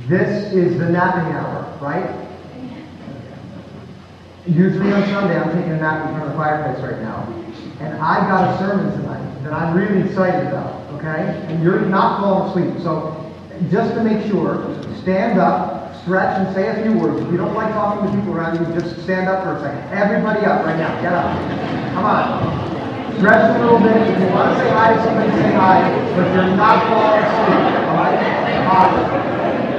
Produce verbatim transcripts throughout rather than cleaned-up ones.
This is the napping hour, right? Usually on Sunday, I'm taking a nap in front of the fireplace right now. And I got a sermon tonight that I'm really excited about, okay? And you're not falling asleep. So just to make sure, stand up, stretch, and say a few words. If you don't like talking to people around you, just stand up for a second. Everybody up right now. Get up. Come on. Stretch a little bit. If you want to say hi to somebody, say hi. But you're not falling asleep, all right? Awesome.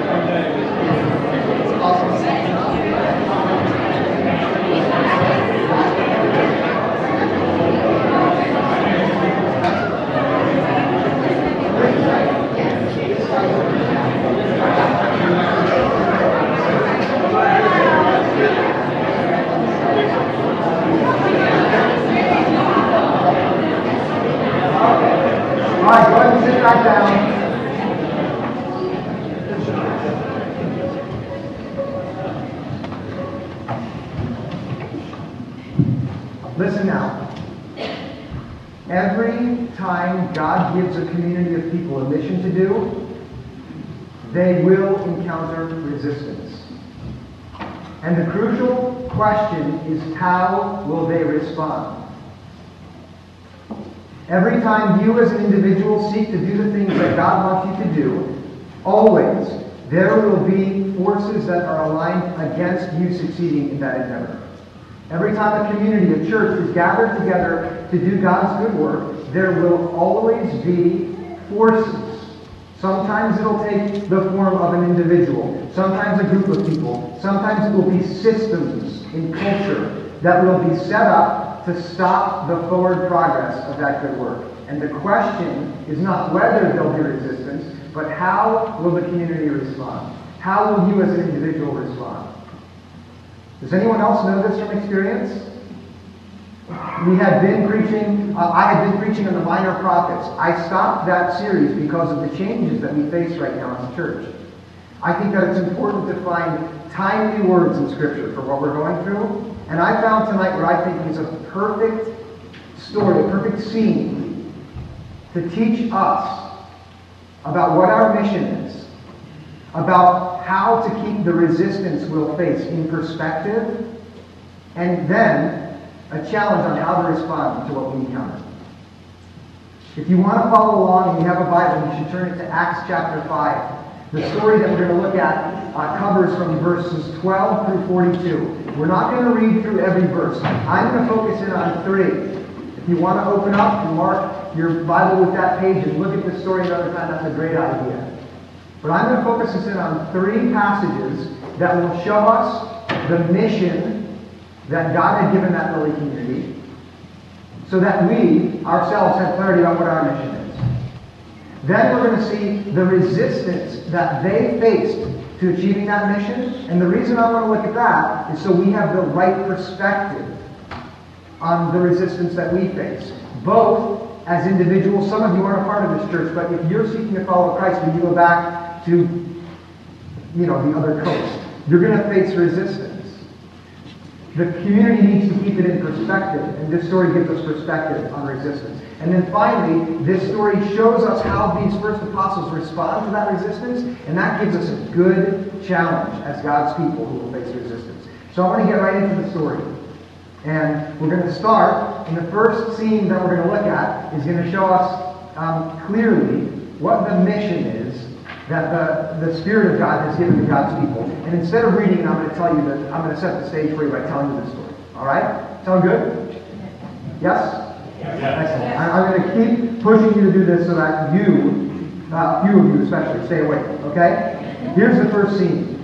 All right, go ahead and sit back down. Listen now. Every time God gives a community of people a mission to do, they will encounter resistance. And the crucial question is, how will they respond? Every time you as an individual seek to do the things that God wants you to do, always there will be forces that are aligned against you succeeding in that endeavor. Every time a community, a church is gathered together to do God's good work, there will always be forces. Sometimes it'll take the form of an individual, sometimes a group of people, sometimes it will be systems in culture that will be set up to stop the forward progress of that good work. And the question is not whether there'll be resistance, but how will the community respond? How will you as an individual respond? Does anyone else know this from experience? We had been preaching, uh, I had been preaching on the minor prophets. I stopped that series because of the changes that we face right now as a church. I think that it's important to find timely words in Scripture for what we're going through. And I found tonight what I think is a perfect story, a perfect scene to teach us about what our mission is, about how to keep the resistance we'll face in perspective, and then a challenge on how to respond to what we encounter. If you want to follow along and you have a Bible, you should turn it to Acts chapter five. The story that we're going to look at uh, covers from verses twelve through forty-two. We're not going to read through every verse. I'm going to focus in on three. If you want to open up and mark your Bible with that page and look at the story another time, that's a great idea. But I'm going to focus us in on three passages that will show us the mission that God had given that early community, so that we ourselves have clarity about what our mission is. Then we're going to see the resistance that they faced to achieving that mission. And the reason I want to look at that is so we have the right perspective on the resistance that we face. Both as individuals, some of you aren't a part of this church, but if you're seeking to follow Christ when you go back to, you know, the other coast, you're going to face resistance. The community needs to keep it in perspective, and this story gives us perspective on resistance. And then finally, this story shows us how these first apostles respond to that resistance, and that gives us a good challenge as God's people who will face resistance. So I want to get right into the story. And we're going to start, and the first scene that we're going to look at is going to show us um, clearly what the mission is that the, the Spirit of God has given to God's people. And instead of reading, I'm going to tell you that I'm going to set the stage for you by telling you the story. All right? Sound good? Yes? Yes. Excellent. I, I'm going to keep pushing you to do this so that you, uh, few of you especially, stay awake. Okay? Here's the first scene.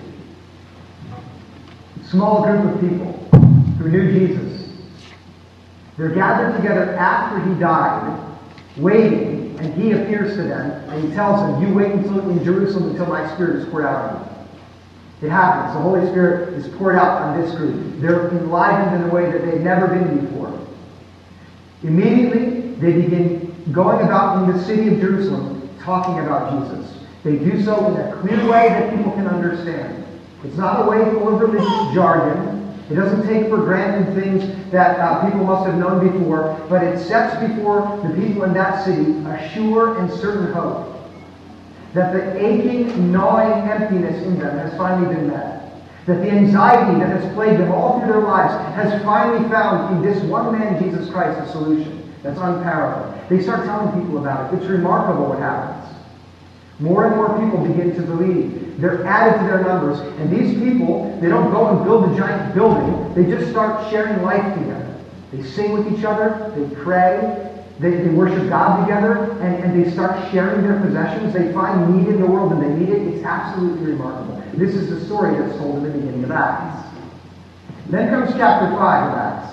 Small group of people who knew Jesus. They're gathered together after he died, waiting. And he appears to them, and he tells them, you wait until in Jerusalem until my Spirit is poured out on you. It happens. The Holy Spirit is poured out on this group. They're enlivened in a way that they've never been before. Immediately, they begin going about in the city of Jerusalem talking about Jesus. They do so in a clear way that people can understand. It's not a way full of religious jargon. It doesn't take for granted things that uh, people must have known before, but it sets before the people in that city a sure and certain hope. that the aching, gnawing emptiness in them has finally been met. That the anxiety that has plagued them all through their lives has finally found in this one man, Jesus Christ, a solution that's unparalleled. They start telling people about it. It's remarkable what happens. More and more people begin to believe. They're added to their numbers. And these people, they don't go and build a giant building. They just start sharing life together. They sing with each other. They pray. They, they worship God together. And, and they start sharing their possessions. They find need in the world and they need it. It's absolutely remarkable. This is the story that's told in the beginning of Acts. Then comes chapter five of Acts.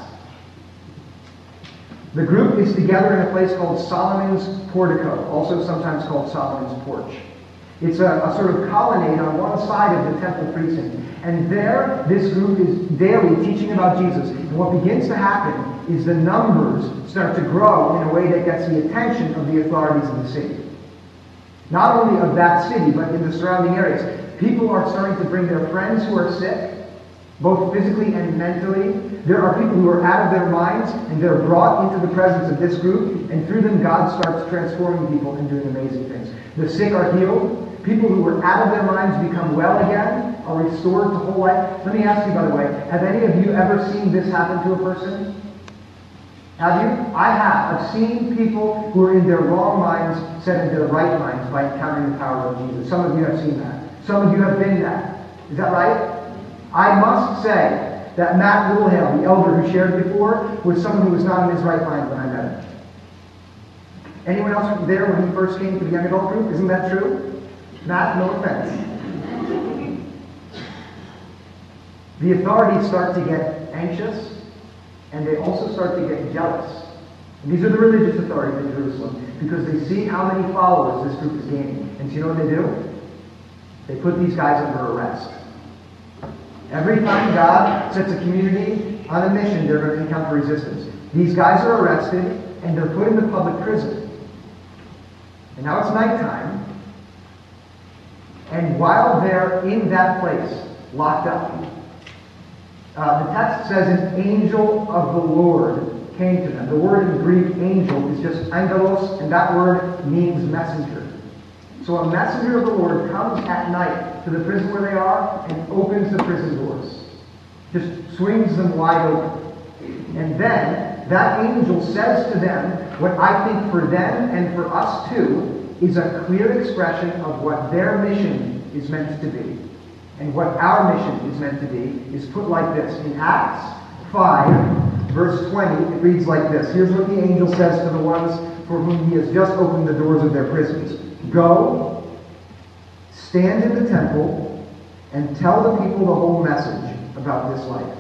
The group is together in a place called Solomon's Portico, also sometimes called Solomon's Porch. It's a, a sort of colonnade on one side of the temple precinct. And there, this group is daily teaching about Jesus. And what begins to happen is the numbers start to grow in a way that gets the attention of the authorities of the city. Not only of that city, but in the surrounding areas. People are starting to bring their friends who are sick, both physically and mentally. There are people who are out of their minds, and they're brought into the presence of this group, and through them God starts transforming people and doing amazing things. The sick are healed. People who were out of their minds become well again, are restored to whole life. Let me ask you, by the way, have any of you ever seen this happen to a person? Have you? I have. I've seen people who are in their wrong minds set in their right minds by encountering the power of Jesus. Some of you have seen that. Some of you have been that. Is that right? I must say that Matt Littlehale, the elder who shared before, was someone who was not in his right mind when I met him. Anyone else there when he first came to the young adult group? Isn't that true? Matt, no offense. The authorities start to get anxious, and they also start to get jealous. And these are the religious authorities in Jerusalem, because they see how many followers this group is gaining. And so you know what they do? They put these guys under arrest. Every time God sets a community on a mission, they're going to encounter resistance. These guys are arrested, and they're put into public prison. And now it's nighttime. And while they're in that place, locked up, uh, the text says an angel of the Lord came to them. The word in Greek, angel, is just angelos, and that word means messenger. So a messenger of the Lord comes at night to the prison where they are and opens the prison doors. Just swings them wide open. And then that angel says to them what I think for them and for us too is a clear expression of what their mission is meant to be. And what our mission is meant to be is put like this. In Acts five, verse twenty, it reads like this. Here's what the angel says to the ones for whom he has just opened the doors of their prisons. Go, stand in the temple, and tell the people the whole message about this life.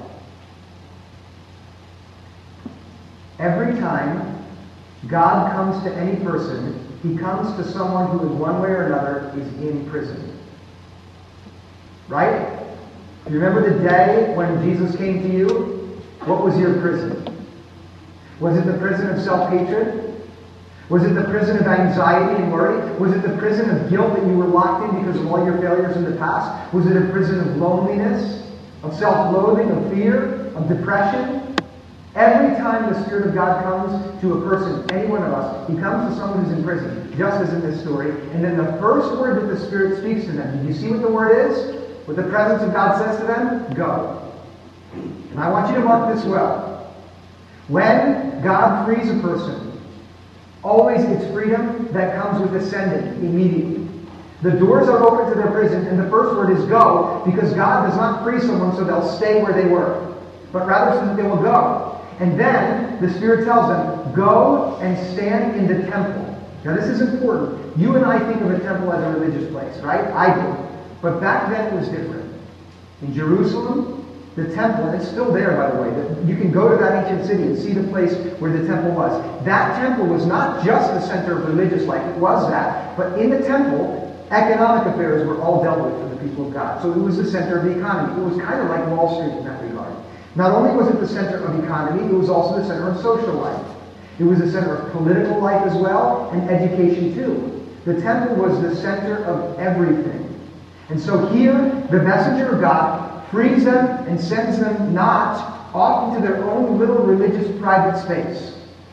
Every time God comes to any person, he comes to someone who in one way or another is in prison. Right? You remember the day when Jesus came to you? What was your prison? Was it the prison of self-hatred? Was it the prison of anxiety and worry? Was it the prison of guilt that you were locked in because of all your failures in the past? Was it a prison of loneliness, of self-loathing, of fear, of depression? Every time the Spirit of God comes to a person, any one of us, he comes to someone who's in prison, just as in this story. And then the first word that the Spirit speaks to them, did you see what the word is? What the presence of God says to them? Go. And I want you to mark this well. When God frees a person, always it's freedom that comes with ascending immediately. The doors are open to their prison, and the first word is go, because God does not free someone so they'll stay where they were, but rather so that they will go. And then the Spirit tells them, go and stand in the temple. Now this is important. You and I think of a temple as a religious place, right? I do. But back then it was different. In Jerusalem, the temple, and it's still there, by the way. You can go to that ancient city and see the place where the temple was. That temple was not just the center of religious life. It was that. But in the temple, economic affairs were all dealt with for the people of God. So it was the center of the economy. It was kind of like Wall Street in that regard. Not only was it the center of economy, it was also the center of social life. It was the center of political life as well, and education too. The temple was the center of everything. And so here, the messenger of God frees them and sends them not off into their own little religious private space,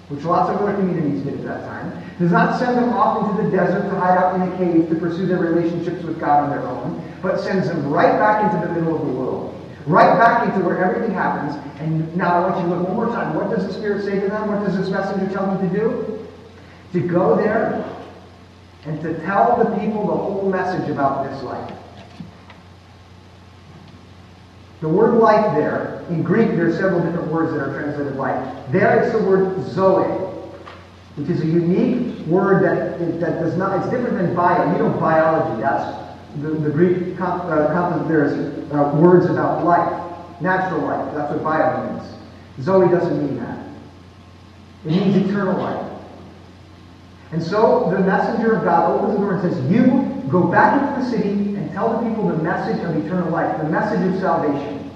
which lots of other communities did at that time, does not send them off into the desert to hide out in a cave to pursue their relationships with God on their own, but sends them right back into the middle of the world, right back into where everything happens. And now I want you to look one more time. What does the Spirit say to them? What does this messenger tell them to do? To go there and to tell the people the whole message about this life. The word life there, in Greek there are several different words that are translated life. There is the word zoe, which is a unique word that, that does not, it's different than bio. You know biology, that's the, the Greek comp, uh, comp, there's uh, words about life, natural life, that's what bio means. Zoe doesn't mean that. It means eternal life. And so the messenger of God opens the door and says, you go back into the city and tell the people the message of eternal life, the message of salvation.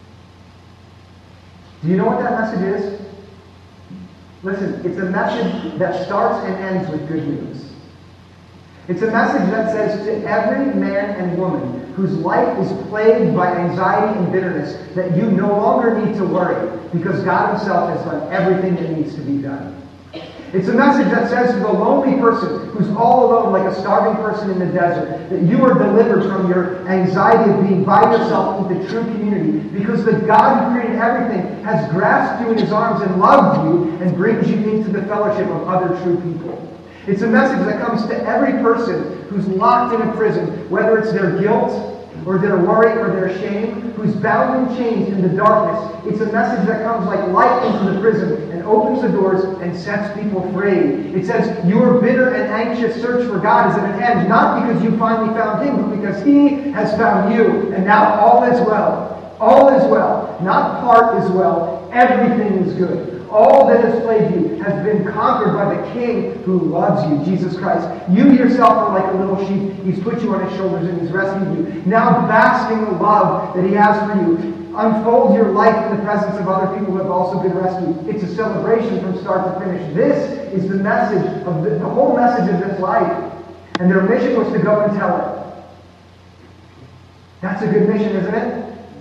Do you know what that message is? Listen, it's a message that starts and ends with good news. It's a message that says to every man and woman whose life is plagued by anxiety and bitterness that you no longer need to worry because God Himself has done everything that needs to be done. It's a message that says to the lonely person who's all alone like a starving person in the desert that you are delivered from your anxiety of being by yourself into true community because the God who created everything has grasped you in His arms and loved you and brings you into the fellowship of other true people. It's a message that comes to every person who's locked in a prison, whether it's their guilt or their worry or their shame, who's bound and chained in the darkness. It's a message that comes like light into the prison and opens the doors and sets people free. It says your bitter and anxious search for God is at an end, not because you finally found Him, but because He has found you. And now all is well. All is well. Not part is well. Everything is good. All that has plagued you has been conquered by the King who loves you, Jesus Christ. You yourself are like a little sheep. He's put you on His shoulders and He's rescued you. Now bask in the love that He has for you. Unfold your life in the presence of other people who have also been rescued. It's a celebration from start to finish. This is the message of the, the whole message of this life. And their mission was to go and tell it. That's a good mission, isn't it?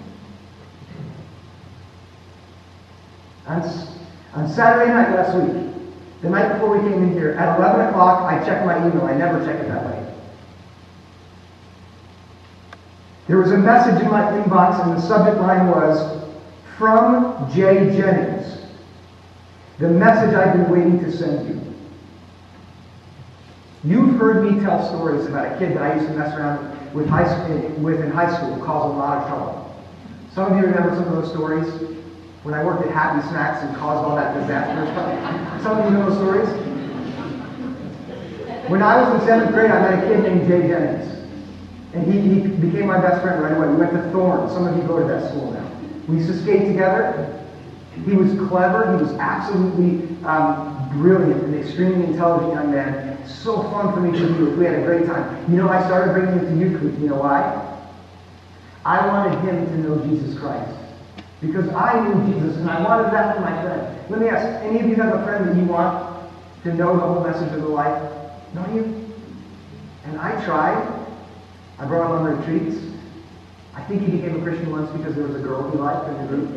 That's On Saturday night last week, the night before we came in here, at eleven o'clock, I checked my email. I never check it that way. There was a message in my inbox, and the subject line was, "From Jay Jennings. The message I've been waiting to send you." You've heard me tell stories about a kid that I used to mess around with, high school, with in high school who caused a lot of trouble. Some of you remember some of those stories? When I worked at Happy Snacks and caused all that disaster. Some of you know those stories? When I was in seventh grade, I met a kid named Jay Jennings. And he, he became my best friend right away. We went to Thorne. Some of you go to that school now. We used to skate together. He was clever. He was absolutely um, brilliant and extremely intelligent young man. So fun for me to be with. We had a great time. You know, I started bringing him to youth group. You know why? I wanted him to know Jesus Christ. Because I knew Jesus, and I wanted that for my friend. Let me ask, any of you have a friend that you want to know the whole message of the life? Don't you? And I tried. I brought him on retreats. I think he became a Christian once because there was a girl he liked in the group.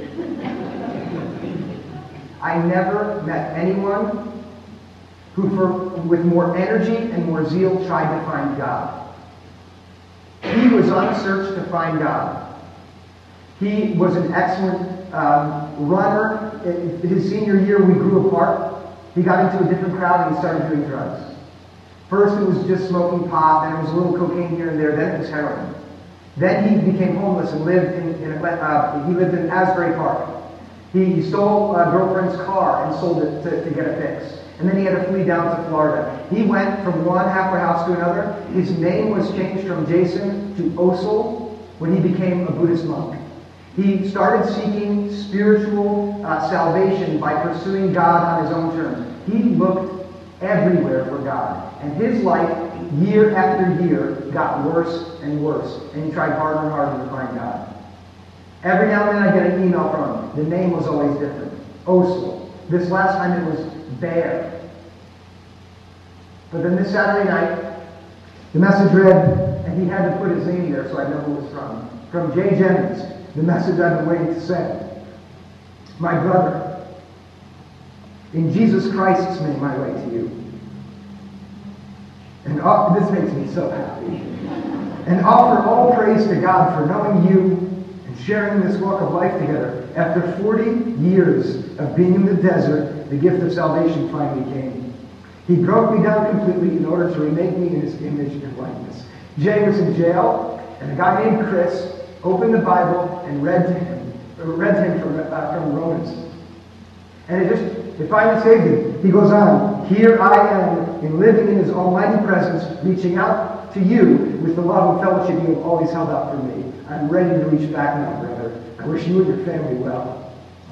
I never met anyone who, for, with more energy and more zeal, tried to find God. He was on a search to find God. He was an excellent um, runner. In his senior year, we grew apart. He got into a different crowd and he started doing drugs. First, it was just smoking pot, then it was a little cocaine here and there, then it was heroin. Then he became homeless and lived in, in uh, he lived in Asbury Park. He, he stole a girlfriend's car and sold it to, to get a fix. And then he had to flee down to Florida. He went from one halfway house to another. His name was changed from Jason to Osel when he became a Buddhist monk. He started seeking spiritual uh, salvation by pursuing God on his own terms. He looked everywhere for God. And his life, year after year, got worse and worse. And he tried harder and harder to find God. Every now and then I get an email from him. The name was always different. Osel. This last time it was Bear. But then this Saturday night, the message read, and he had to put his name there so I know who it was from. From Jay Jennings. The message I've been waiting to send. My brother, In Jesus Christ's name I write to you. And uh, this makes me so happy. And offer all praise to God for knowing you and sharing this walk of life together. After forty years of being in the desert, the gift of salvation finally came. He broke me down completely in order to remake me in his image and likeness. Jay was in jail, and a guy named Chris opened the Bible and read to him, read to him from, uh, from Romans. And it just, it finally saved him. He goes on, here I am, in living in his almighty presence, reaching out to you with the love and fellowship you have always held out for me. I'm ready to reach back now, brother. I wish you and your family well.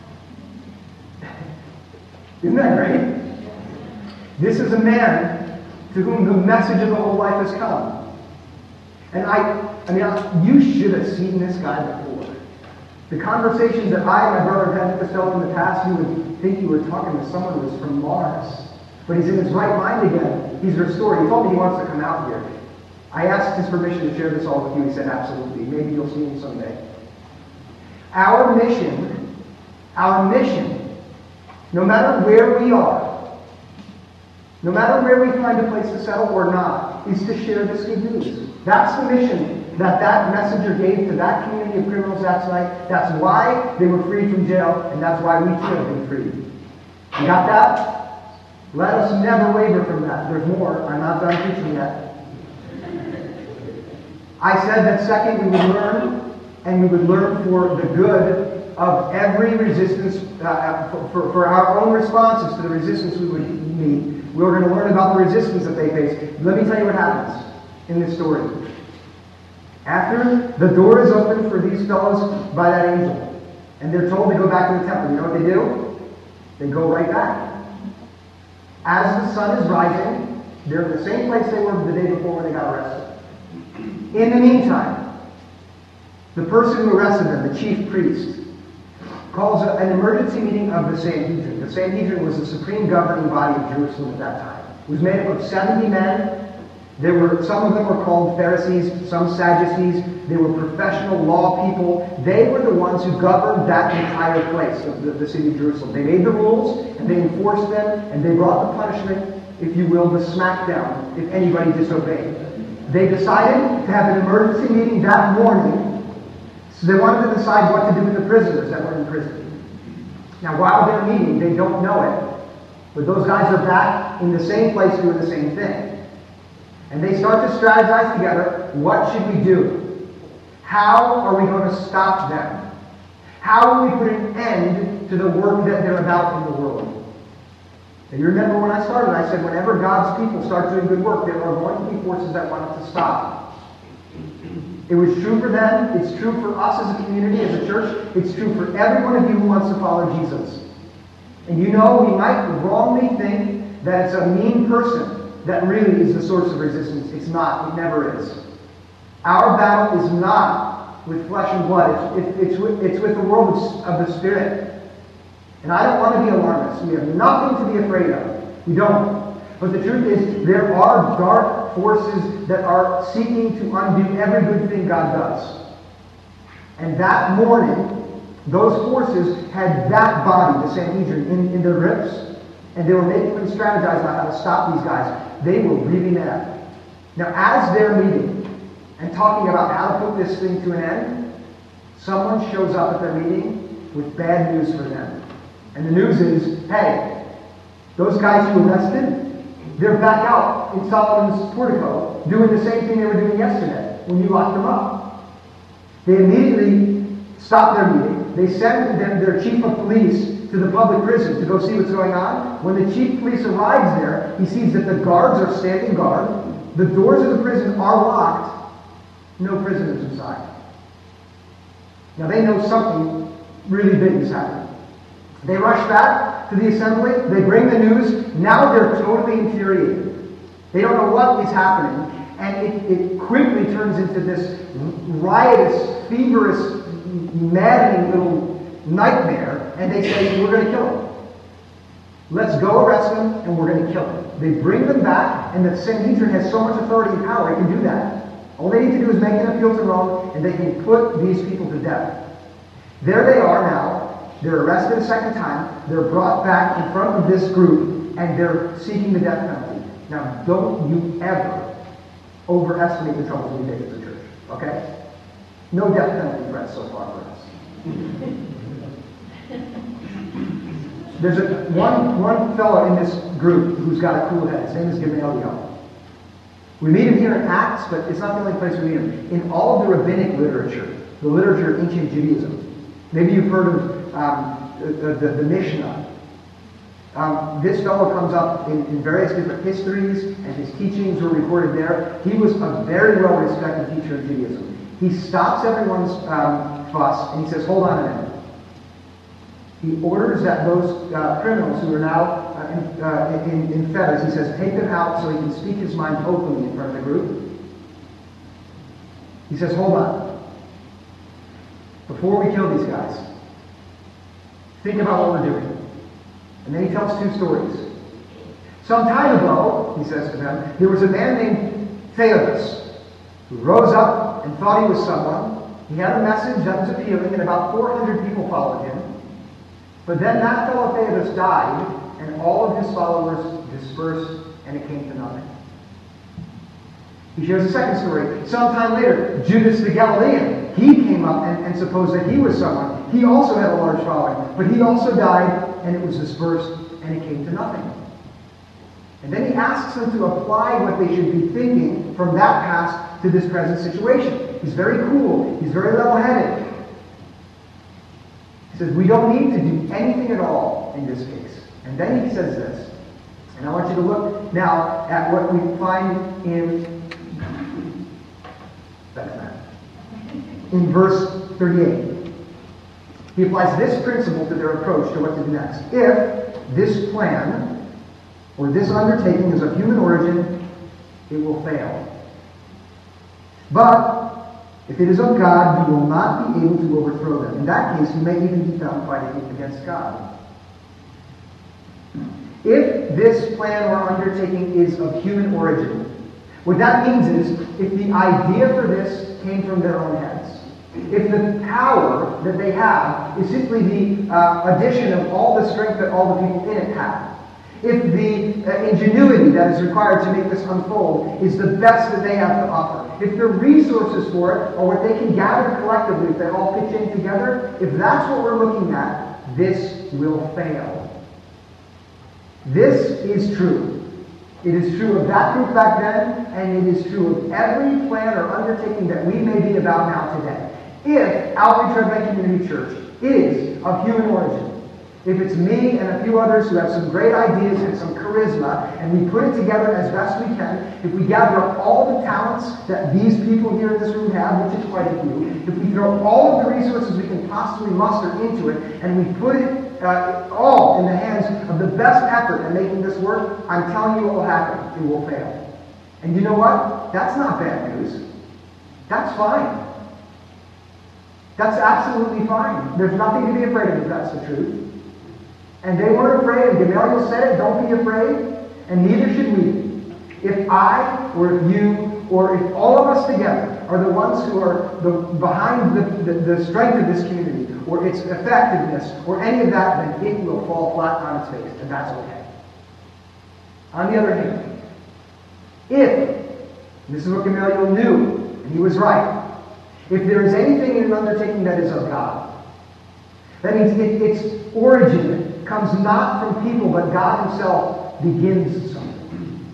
Isn't that great? This is a man to whom the message of the whole life has come. And I, I mean, I, you should have seen this guy before. The conversations that I and my brother have had with myself in the past, you would think you were talking to someone who was from Mars. But he's in his right mind again. He's restored. He told me he wants to come out here. I asked his permission to share this all with you. He said, absolutely. Maybe you'll see him someday. Our mission, our mission, no matter where we are, no matter where we find a place to settle or not, is to share this good news. That's the mission that that messenger gave to that community of criminals that night. That's why they were freed from jail, and that's why we too have been freed. You got that? Let us never waver from that. There's more. I'm not done teaching yet. I said that second we would learn, and we would learn for the good of every resistance, uh, for, for, for our own responses to the resistance we would meet. We were going to learn about the resistance that they face. Let me tell you what happens in this story. After the door is opened for these fellows by that angel, and they're told to go back to the temple, you know what they do? They go right back. As the sun is rising, they're in the same place they were the day before when they got arrested. In the meantime, the person who arrested them, the chief priest, calls a, an emergency meeting of the Sanhedrin. The Sanhedrin was the supreme governing body of Jerusalem at that time. It was made up of seventy men. There were, some of them were called Pharisees, some Sadducees. They were professional law people. They were the ones who governed that entire place of the, the city of Jerusalem. They made the rules, and they enforced them, and they brought the punishment, if you will, the smackdown, if anybody disobeyed. They decided to have an emergency meeting that morning, so they wanted to decide what to do with the prisoners that were in prison. Now, while they're meeting, they don't know it, but those guys are back in the same place doing the same thing. And they start to strategize together, what should we do? How are we going to stop them? How will we put an end to the work that they're about in the world? And you remember when I started, I said whenever God's people start doing good work, there are going to be forces that want it to stop. It was true for them. It's true for us as a community, as a church. It's true for every one of you who wants to follow Jesus. And you know, we might wrongly think that it's a mean person that really is the source of resistance. It's not. It never is. Our battle is not with flesh and blood. It's, it, it's, with, it's with the world of, of the Spirit. And I don't want to be alarmist. We have nothing to be afraid of. We don't. But the truth is, there are dark forces that are seeking to undo every good thing God does. And that morning, those forces had that body, the Sanhedrin, in, in their grips. And they were making them strategize about how to stop these guys. They were really mad. Now, as they're meeting and talking about how to put this thing to an end, someone shows up at their meeting with bad news for them. And the news is, hey, those guys who arrested, they're back out in Solomon's portico doing the same thing they were doing yesterday when you locked them up. They immediately stop their meeting. They send them, their chief of police to the public prison to go see what's going on. When the chief of police arrives there, he sees that the guards are standing guard. The doors of the prison are locked. No prisoners inside. Now they know something really big is happening. They rush back to the assembly. They bring the news. Now they're totally infuriated. They don't know what is happening. And it, it quickly turns into this riotous, feverish, maddening little nightmare. And they say, we're going to kill him. Let's go arrest him, and we're going to kill him. They bring them back, and the Sanhedrin has so much authority and power, it can do that. All they need to do is make an appeal to Rome, and they can put these people to death. There they are now. They're arrested a second time. They're brought back in front of this group, and they're seeking the death penalty. Now, don't you ever overestimate the troubles we face as a church, okay? No death penalty threats so far for us. There's a, one, one fellow in this group who's got a cool head. His name is Gamaliel. We meet him here in Acts, but it's not the only place we meet him. In all of the rabbinic literature, the literature of ancient Judaism, maybe you've heard of um, the, the, the Mishnah. Um, this fellow comes up in, in various different histories, and his teachings were recorded there. He was a very well-respected teacher of Judaism. He stops everyone's um, fuss, and he says, hold on a minute. He orders that those uh, criminals who are now uh, in, uh, in, in fetters, he says, take them out so he can speak his mind openly in front of the group. He says, hold on. Before we kill these guys, think about what we're doing. And then he tells two stories. Some time ago, he says to them, there was a man named Theudas who rose up and thought he was someone. He had a message that was appealing, and about four hundred people followed him. But then that fellow Theudas died, and all of his followers dispersed, and it came to nothing. He shares a second story. Sometime later, Judas the Galilean, he came up and, and supposed that he was someone. He also had a large following, but he also died, and it was dispersed, and it came to nothing. And then he asks them to apply what they should be thinking from that past to this present situation. He's very cool. He's very level-headed. He says, we don't need to do anything at all in this case. And then he says this. And I want you to look now at what we find in, in verse thirty-eight. He applies this principle to their approach to what to do next. If this plan or this undertaking is of human origin, it will fail. But if it is of God, you will not be able to overthrow them. In that case, you may even be found fighting against God. If this plan or undertaking is of human origin, what that means is, if the idea for this came from their own heads, if the power that they have is simply the uh, addition of all the strength that all the people in it have, if the uh, ingenuity that is required to make this unfold is the best that they have to offer, if the resources for it are what they can gather collectively, if they all pitch in together, if that's what we're looking at, this will fail. This is true. It is true of that group back then, and it is true of every plan or undertaking that we may be about now today. If Outreach Red Bank Community Church is of human origin, if it's me and a few others who have some great ideas and some charisma, and we put it together as best we can, if we gather up all the talents that these people here in this room have, which is quite a few, if we throw all of the resources we can possibly muster into it, and we put it uh, all in the hands of the best effort at making this work, I'm telling you what will happen. It will fail. And you know what? That's not bad news. That's fine. That's absolutely fine. There's nothing to be afraid of if that's the truth. And they weren't afraid, and Gamaliel said it, don't be afraid, and neither should we. If I, or if you, or if all of us together are the ones who are the, behind the, the, the strength of this community, or its effectiveness, or any of that, then it will fall flat on its face, and that's okay. On the other hand, if, and this is what Gamaliel knew, and he was right, if there is anything in an undertaking that is of God, that means it, its origin comes not from people, but God himself begins something.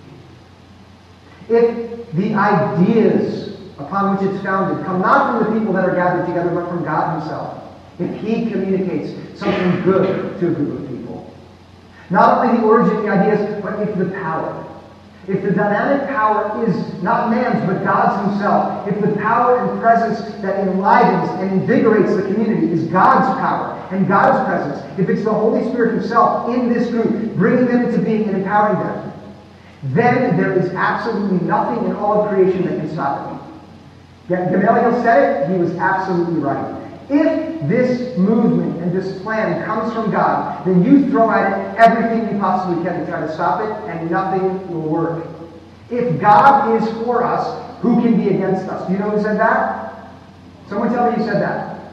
If the ideas upon which it's founded come not from the people that are gathered together, but from God himself, if he communicates something good to a group of people, not only the origin of the ideas, but if the power, if the dynamic power is not man's, but God's himself, if the power and presence that enlivens and invigorates the community is God's power and God's presence, if it's the Holy Spirit himself in this group, bringing them into being and empowering them, then there is absolutely nothing in all of creation that can stop it. Gamaliel said it, he was absolutely right. If this movement and this plan comes from God, then you throw at it everything you possibly can to try to stop it, and nothing will work. If God is for us, who can be against us? Do you know who said that? Someone tell me who said that.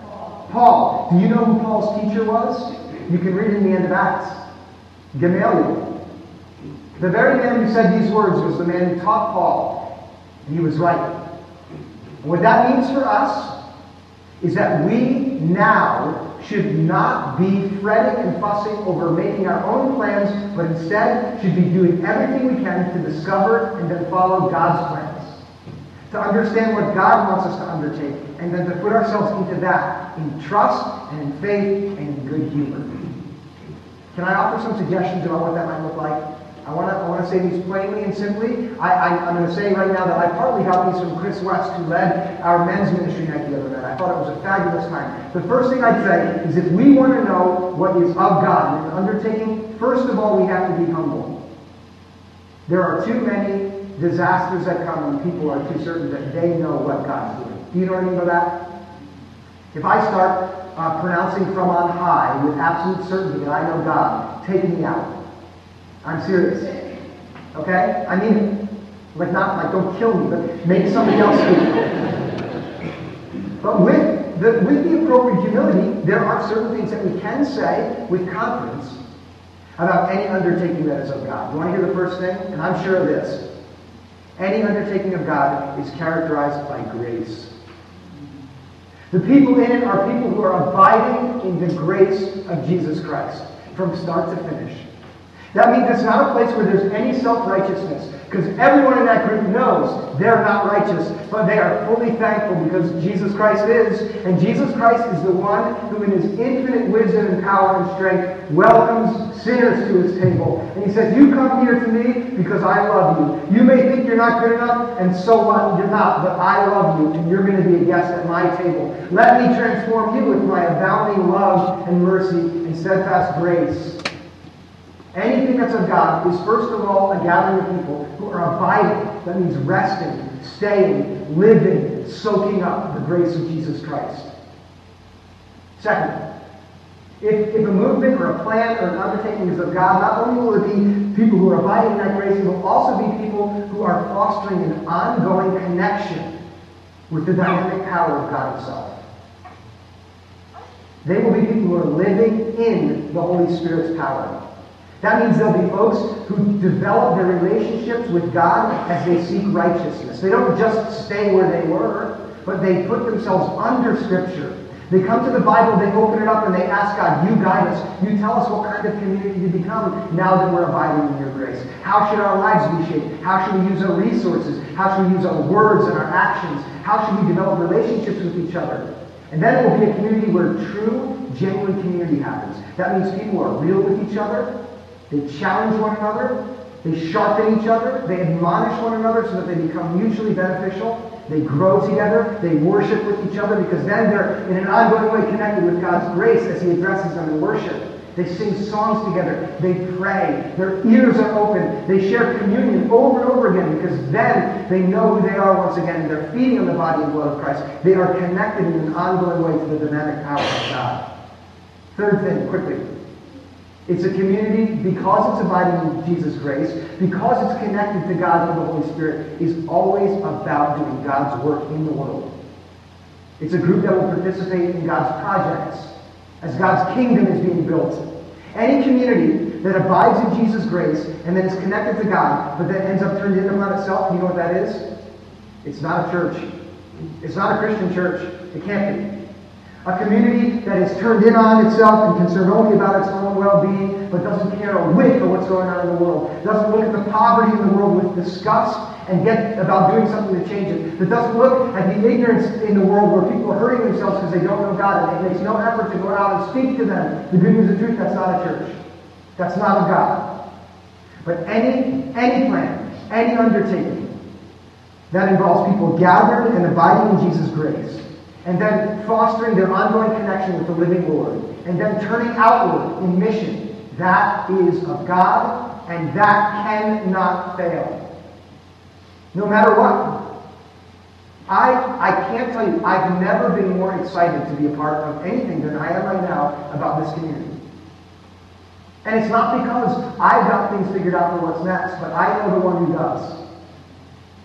Paul. Do you know who Paul's teacher was? You can read in the end of Acts. Gamaliel. The very man who said these words was the man who taught Paul. And he was right. And what that means for us is that we now should not be fretting and fussing over making our own plans, but instead should be doing everything we can to discover and then follow God's plans. To understand what God wants us to undertake, and then to put ourselves into that in trust and in faith and in good humor. Can I offer some suggestions about what that might look like? I want to I want to say these plainly and simply. I, I, I'm going to say right now that I partly got these from Chris West, who led our men's ministry night the other night. I thought it was a fabulous time. The first thing I'd say is if we want to know what is of God in an undertaking, first of all, we have to be humble. There are too many disasters that come when people are too certain that they know what God's doing. Do you know what I mean by that? If I start uh, pronouncing from on high with absolute certainty that I know God, take me out. I'm serious. Okay? I mean it. Like not like don't kill me, but make somebody else speak. But with the with the appropriate humility, there are certain things that we can say with confidence about any undertaking that is of God. You want to hear the first thing? And I'm sure of this. Any undertaking of God is characterized by grace. The people in it are people who are abiding in the grace of Jesus Christ from start to finish. That means it's not a place where there's any self-righteousness, because everyone in that group knows they're not righteous, but they are fully thankful because Jesus Christ is, and Jesus Christ is the one who in his infinite wisdom and power and strength welcomes sinners to his table. And he says, you come here to me because I love you. You may think you're not good enough, and so what? You're not, but I love you, and you're going to be a guest at my table. Let me transform you with my abounding love and mercy and steadfast grace. Anything that's of God is first of all a gathering of people who are abiding. That means resting, staying, living, soaking up the grace of Jesus Christ. Second, if, if a movement or a plan or an undertaking is of God, not only will it be people who are abiding in that grace, it will also be people who are fostering an ongoing connection with the dynamic power of God himself. They will be people who are living in the Holy Spirit's power. That means there'll be folks who develop their relationships with God as they seek righteousness. They don't just stay where they were, but they put themselves under Scripture. They come to the Bible, they open it up, and they ask God, you guide us. You tell us what kind of community to become now that we're abiding in your grace. How should our lives be shaped? How should we use our resources? How should we use our words and our actions? How should we develop relationships with each other? And then it will be a community where true, genuine community happens. That means people are real with each other. They challenge one another. They sharpen each other. They admonish one another so that they become mutually beneficial. They grow together. They worship with each other because then they're in an ongoing way connected with God's grace as he addresses them in worship. They sing songs together. They pray. Their ears are open. They share communion over and over again because then they know who they are once again. And they're feeding on the body and blood of Christ. They are connected in an ongoing way to the dynamic power of God. Third thing, quickly. It's a community, because it's abiding in Jesus' grace, because it's connected to God through the Holy Spirit, is always about doing God's work in the world. It's a group that will participate in God's projects as God's kingdom is being built. Any community that abides in Jesus' grace and then is connected to God, but then ends up turned in upon itself, you know what that is? It's not a church. It's not a Christian church. It can't be. A community that is turned in on itself and concerned only about its own well-being, but doesn't care a whit for what's going on in the world. Doesn't look at the poverty in the world with disgust and get about doing something to change it. That doesn't look at the ignorance in the world where people are hurting themselves because they don't know God, and it makes no effort to go out and speak to them the good news of truth. That's not a church. That's not of God. But any, any plan, any undertaking that involves people gathered and abiding in Jesus' grace, and then fostering their ongoing connection with the living Lord, and then turning outward in mission, that is of God, and that cannot fail. No matter what. I, I can't tell you, I've never been more excited to be a part of anything than I am right now about this community. And it's not because I've got things figured out for what's next, but I know the one who does.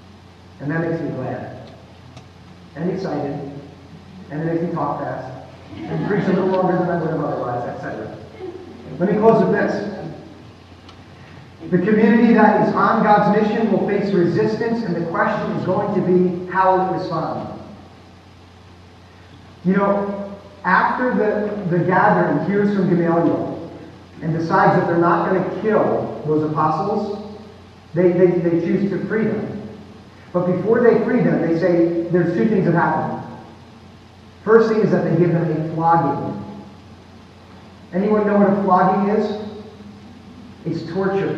And that makes me glad. And excited. And it makes me talk fast. and preach a little longer than I would have otherwise, et cetera. Let me close with this. The community that is on God's mission will face resistance, and the question is going to be, how will it respond? You know, after the, the gathering hears from Gamaliel and decides that they're not going to kill those apostles, they, they, they choose to free them. But before they free them, they say there's two things that happen. First thing is that they give them a flogging. Anyone know what a flogging is? It's torture.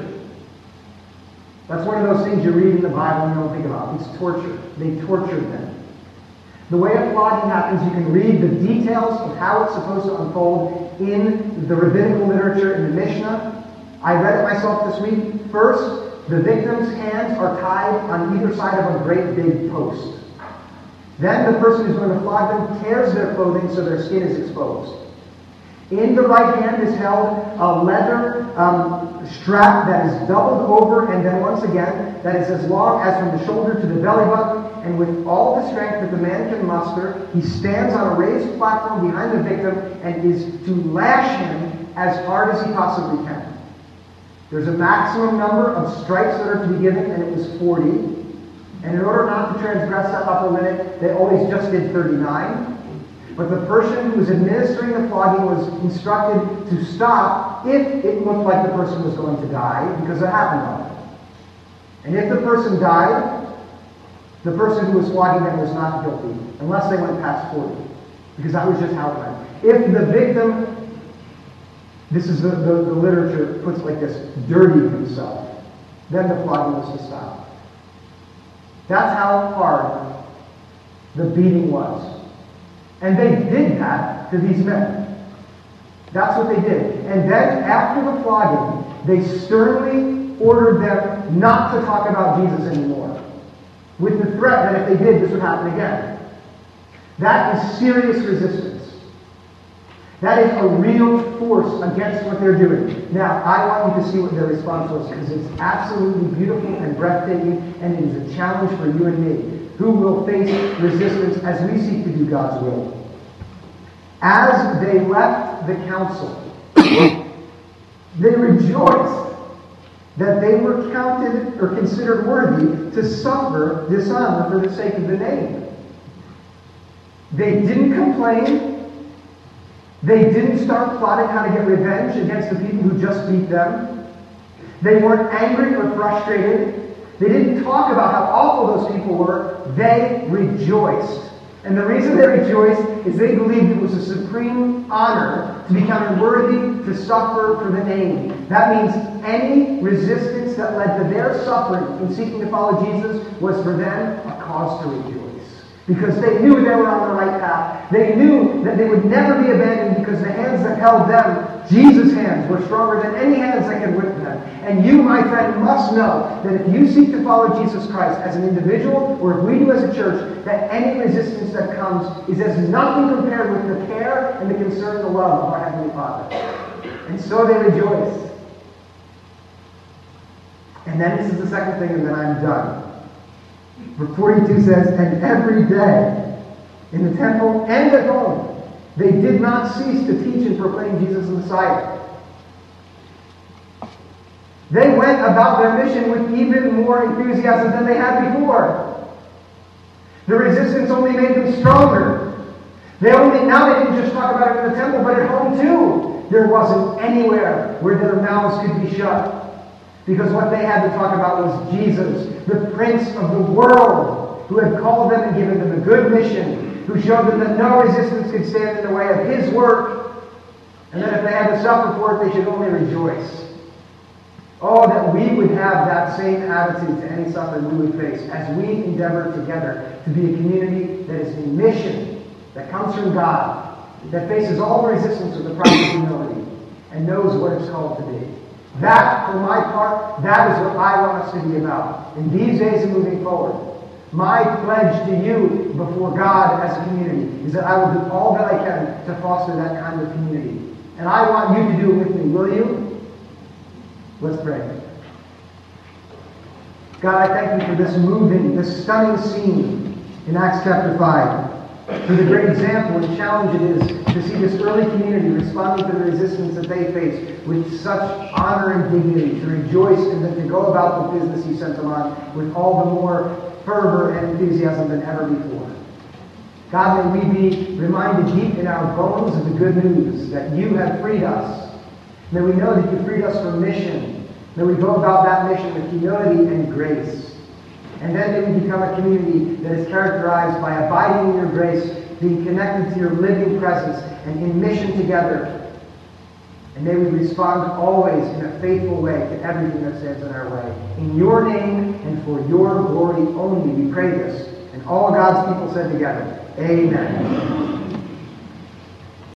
That's one of those things you read in the Bible and you don't think about. It's torture. They tortured them. The way a flogging happens, you can read the details of how it's supposed to unfold in the rabbinical literature, in the Mishnah. I read it myself this week. First, the victim's hands are tied on either side of a great big post. Then the person who's going to flog them tears their clothing so their skin is exposed. In the right hand is held a leather um, strap that is doubled over, and then once again, that is as long as from the shoulder to the belly button, and with all the strength that the man can muster, he stands on a raised platform behind the victim and is to lash him as hard as he possibly can. There's a maximum number of stripes that are to be given, and it was forty. And in order not to transgress that upper limit, they always just did thirty-nine. But the person who was administering the flogging was instructed to stop if it looked like the person was going to die, because it happened often. And if the person died, the person who was flogging them was not guilty, unless they went past forty, because that was just how it went. If the victim, this is the, the, the literature puts it like this, dirtied himself, then the flogging was to stop. That's how hard the beating was. And they did that to these men. That's what they did. And then after the flogging, they sternly ordered them not to talk about Jesus anymore, with the threat that if they did, this would happen again. That is serious resistance. That is a real force against what they're doing. Now, I want you to see what their response was, because it's absolutely beautiful and breathtaking, and it is a challenge for you and me, who will face resistance as we seek to do God's will. As they left the council, they rejoiced that they were counted or considered worthy to suffer dishonor for the sake of the name. They didn't complain. They didn't start plotting how to get revenge against the people who just beat them. They weren't angry or frustrated. They didn't talk about how awful those people were. They rejoiced. And the reason they rejoiced is they believed it was a supreme honor to be counted worthy to suffer for the name. That means any resistance that led to their suffering in seeking to follow Jesus was for them a cause to rejoice. Because they knew they were on the right path. They knew that they would never be abandoned, because the hands that held them, Jesus' hands, were stronger than any hands that could whip them. And you, my friend, must know that if you seek to follow Jesus Christ as an individual, or if we do as a church, that any resistance that comes is as nothing compared with the care and the concern and the love of our Heavenly Father. And so they rejoice. And then this is the second thing, and then I'm done. Verse forty-two says, and every day in the temple and at home, they did not cease to teach and proclaim Jesus the Messiah. They went about their mission with even more enthusiasm than they had before. The resistance only made them stronger. They only, now they didn't just talk about it in the temple, but at home too. There wasn't anywhere where their mouths could be shut. Because what they had to talk about was Jesus, the Prince of the world, who had called them and given them a good mission, who showed them that no resistance could stand in the way of His work, and that if they had to suffer for it, they should only rejoice. Oh, that we would have that same attitude to any suffering we would face as we endeavor together to be a community that is in mission, that comes from God, that faces all the resistance with the proper humility, and knows what it's called to be. That, for my part, that is what I want us to be about in these days and moving forward. My pledge to you before God as a community is that I will do all that I can to foster that kind of community. And I want you to do it with me. Will you? Let's pray. God, I thank you for this moving, this stunning scene in Acts chapter five. For the great example and challenge it is to see this early community responding to the resistance that they faced with such honor and dignity, to rejoice and then to go about the business he sent them on with all the more fervor and enthusiasm than ever before. God, may we be reminded deep in our bones of the good news that you have freed us. May we know that you freed us for mission. May we go about that mission with humility and grace. And then may we become a community that is characterized by abiding in your grace, being connected to your living presence, and in mission together. And may we respond always in a faithful way to everything that stands in our way. In your name and for your glory only we pray this. And all God's people said together, Amen.